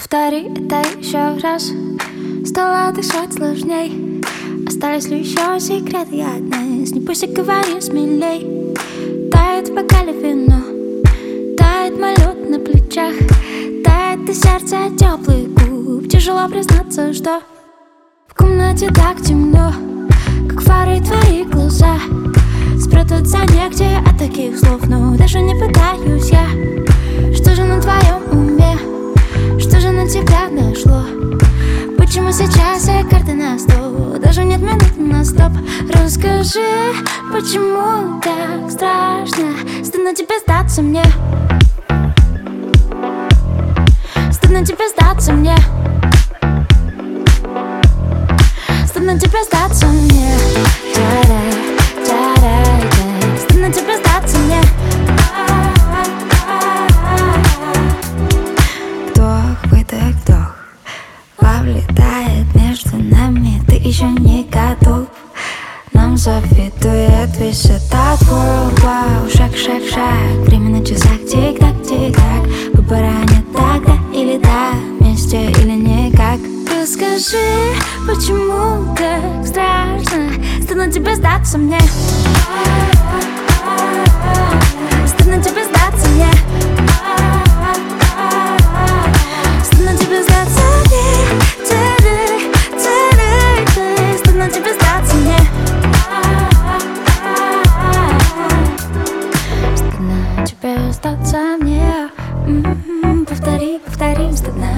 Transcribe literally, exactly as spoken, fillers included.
Повтори это еще раз. Стало дышать сложней. Остались ли еще секреты одни? Не пусть и говори смелей. Тает в бокале вино, тает мой лед на плечах, тает и сердце теплый губ. Тяжело признаться, что в комнате так темно, как фары твои глаза. Спрятаться негде от таких слов, но даже не пытаюсь я. Что же на твоем уме? Что же на тебя нашло? Почему сейчас все карты на стол? Даже нет минут на стоп. Расскажи, почему так страшно? Стыдно тебе сдаться мне. Стыдно тебе сдаться мне. Стыдно тебе сдаться мне. Стыдно тебе сдаться мне. Вдох, выдох, вдох. Влетает между нами, ты еще не готов. Нам завидует весь этот world. Wow. Шаг, шаг, шаг, время на часах, тик-так, тик-так. Выбора нет тогда или да, вместе или никак. Расскажи, почему так страшно? Стыдно тебе сдаться мне. Стыдно тебе сдаться мне. Стыдно тебе сдаться мне. Стыдно тебе сдаться мне. Стыдно тебе сдаться мне. Повтори, повтори, стыдно